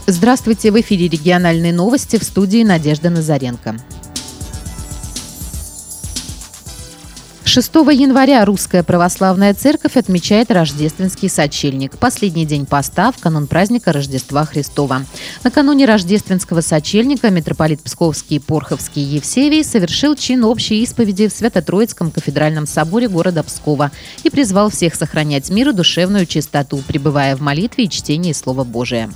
Здравствуйте, в эфире региональные новости, в студии Надежда Назаренко. 6 января Русская Православная Церковь отмечает Рождественский сочельник. Последний день поста в канун праздника Рождества Христова. Накануне Рождественского сочельника митрополит Псковский и Порховский Евсевий совершил чин общей исповеди в Свято-Троицком кафедральном соборе города Пскова и призвал всех сохранять мир и душевную чистоту, пребывая в молитве и чтении Слова Божия.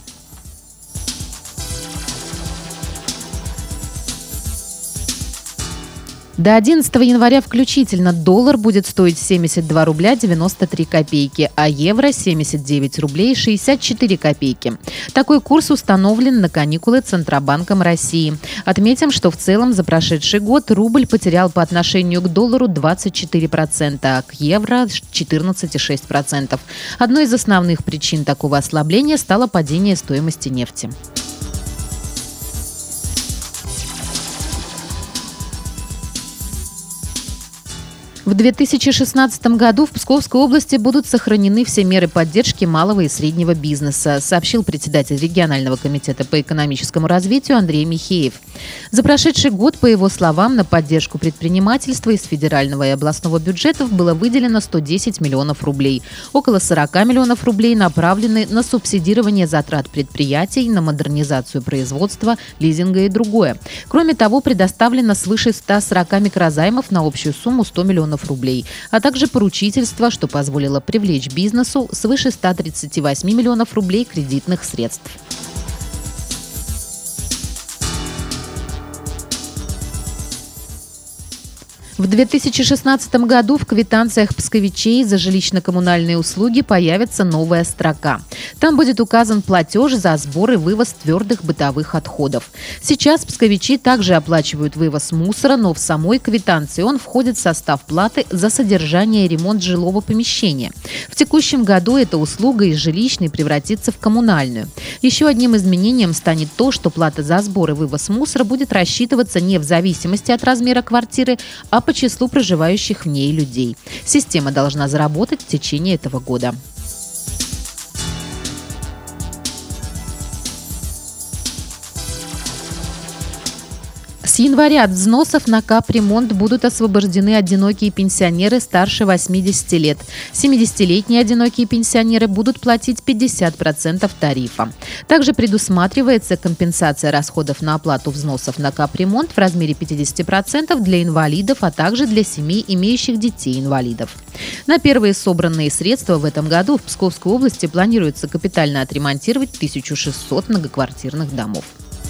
До 11 января включительно доллар будет стоить 72 рубля 93 копейки, а евро – 79 рублей 64 копейки. Такой курс установлен на каникулы Центробанком России. Отметим, что в целом за прошедший год рубль потерял по отношению к доллару 24%, а к евро – 14,6%. Одной из основных причин такого ослабления стало падение стоимости нефти. В 2016 году в Псковской области будут сохранены все меры поддержки малого и среднего бизнеса, сообщил председатель регионального комитета по экономическому развитию Андрей Михеев. За прошедший год, по его словам, на поддержку предпринимательства из федерального и областного бюджетов было выделено 110 миллионов рублей. Около 40 миллионов рублей направлены на субсидирование затрат предприятий, на модернизацию производства, лизинга и другое. Кроме того, предоставлено свыше 140 микрозаймов на общую сумму 100 миллионов рублей, а также поручительство, что позволило привлечь бизнесу свыше 138 миллионов рублей кредитных средств. В 2016 году в квитанциях псковичей за жилищно-коммунальные услуги появится новая строка. Там будет указан платеж за сбор и вывоз твердых бытовых отходов. Сейчас псковичи также оплачивают вывоз мусора, но в самой квитанции он входит в состав платы за содержание и ремонт жилого помещения. В текущем году эта услуга из жилищной превратится в коммунальную. Еще одним изменением станет то, что плата за сбор и вывоз мусора будет рассчитываться не в зависимости от размера квартиры, а по числу проживающих в ней людей. Система должна заработать в течение этого года. С января от взносов на капремонт будут освобождены одинокие пенсионеры старше 80 лет. 70-летние одинокие пенсионеры будут платить 50% тарифа. Также предусматривается компенсация расходов на оплату взносов на капремонт в размере 50% для инвалидов, а также для семей, имеющих детей-инвалидов. На первые собранные средства в этом году в Псковской области планируется капитально отремонтировать 1600 многоквартирных домов.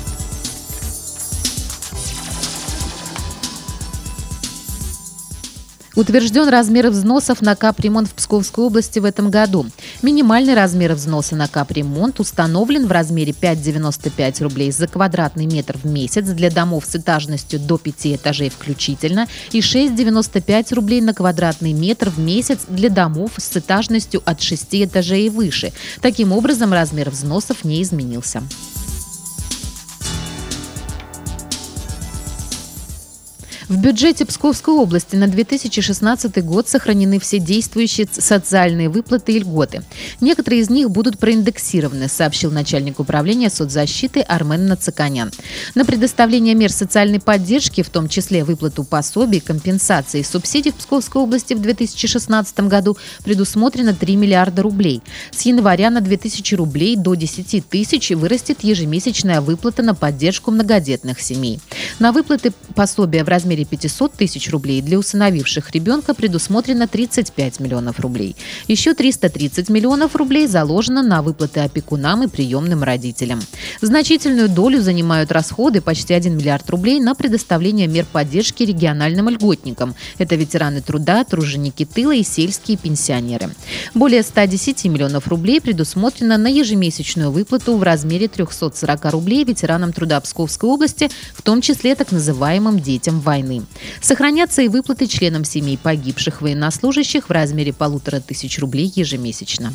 Утвержден размер взносов на капремонт в Псковской области в этом году. Минимальный размер взноса на капремонт установлен в размере 5,95 рублей за квадратный метр в месяц для домов с этажностью до 5 этажей включительно и 6,95 рублей на квадратный метр в месяц для домов с этажностью от 6 этажей и выше. Таким образом, размер взносов не изменился. В бюджете Псковской области на 2016 год сохранены все действующие социальные выплаты и льготы. Некоторые из них будут проиндексированы, сообщил начальник управления соцзащиты Армен Нацаканян. На предоставление мер социальной поддержки, в том числе выплату пособий, компенсаций и субсидий в Псковской области в 2016 году предусмотрено 3 миллиарда рублей. С января на 2000 рублей до 10 тысяч вырастет ежемесячная выплата на поддержку многодетных семей. На выплаты пособия в размере 500 тысяч рублей для усыновивших ребенка предусмотрено 35 миллионов рублей. Еще 330 миллионов рублей заложено на выплаты опекунам и приемным родителям. Значительную долю занимают расходы, почти 1 миллиард рублей, на предоставление мер поддержки региональным льготникам. Это ветераны труда, труженики тыла и сельские пенсионеры. Более 110 миллионов рублей предусмотрено на ежемесячную выплату в размере 340 рублей ветеранам труда Псковской области, в том числе так называемым детям войны. Сохранятся и выплаты членам семей погибших военнослужащих в размере 1500 рублей ежемесячно.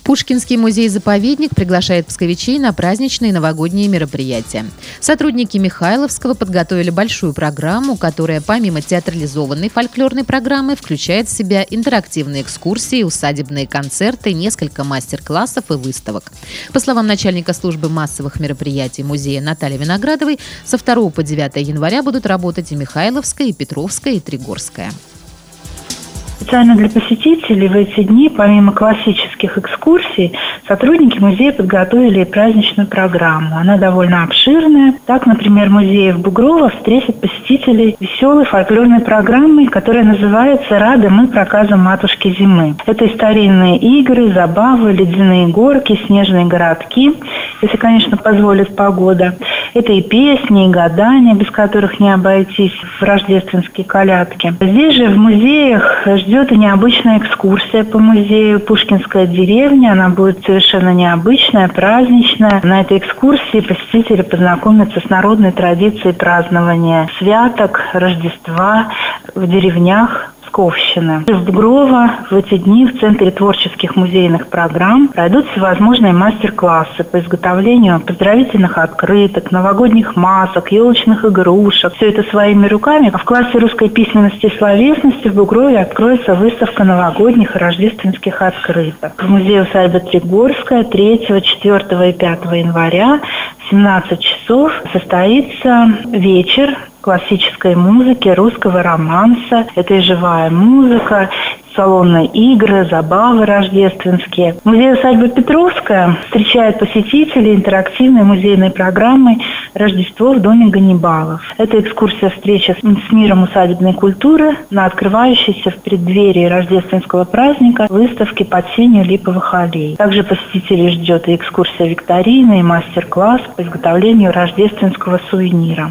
Пушкинский музей-заповедник приглашает псковичей на праздничные новогодние мероприятия. Сотрудники Михайловского подготовили большую программу, которая помимо театрализованной фольклорной программы включает в себя интерактивные экскурсии, усадебные концерты, несколько мастер-классов и выставок. По словам начальника службы массовых мероприятий музея Натальи Виноградовой, со 2 по 9 января будут работать и Михайловская, и Петровская, и Тригорская. Специально для посетителей в эти дни, помимо классических экскурсий, сотрудники музея подготовили праздничную программу. Она довольно обширная. Так, например, музей в Бугрово встретит посетителей веселой фольклорной программой, которая называется «Рады мы проказам матушки зимы». Это и старинные игры, забавы, ледяные горки, снежные городки, если, конечно, позволит погода. Это и песни, и гадания, без которых не обойтись в рождественские колядки. Здесь же в музеях ждет и необычная экскурсия по музею «Пушкинская деревня». Она будет совершенно необычная, праздничная. На этой экскурсии посетители познакомятся с народной традицией празднования святок, Рождества в деревнях Псковщины. В Бугрово в эти дни в Центре творческих музейных программ пройдут всевозможные мастер-классы по изготовлению поздравительных открыток, новогодних масок, елочных игрушек. Все это своими руками. А в классе русской письменности и словесности в Бугрове откроется выставка новогодних и рождественских открыток. В музее-усадьбы Тригорская 3, 4 и 5 января в 17 часов состоится вечер классической музыки, русского романса. Это и живая музыка, салонные игры, забавы рождественские. Музей-усадьба Петровская встречает посетителей интерактивной музейной программой «Рождество в доме Ганнибалов». Это экскурсия-встреча с миром усадебной культуры на открывающейся в преддверии рождественского праздника выставке «Под сенью липовых аллей». Также посетителей ждет и экскурсия викторины, и мастер-класс по изготовлению рождественского сувенира.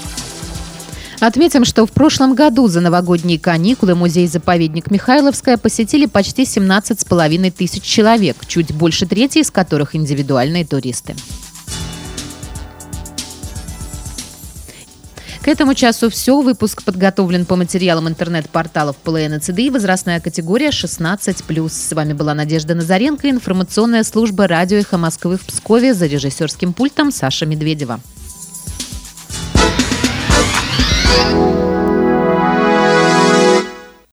Отметим, что в прошлом году за новогодние каникулы музей-заповедник Михайловская посетили почти 17,5 тысяч человек, чуть больше трети из которых индивидуальные туристы. К этому часу все. Выпуск подготовлен по материалам интернет-порталов ПЛН и ЦДИ. Возрастная категория 16+. С вами была Надежда Назаренко, информационная служба радио «Эхо Москвы» в Пскове, за режиссерским пультом Саша Медведева.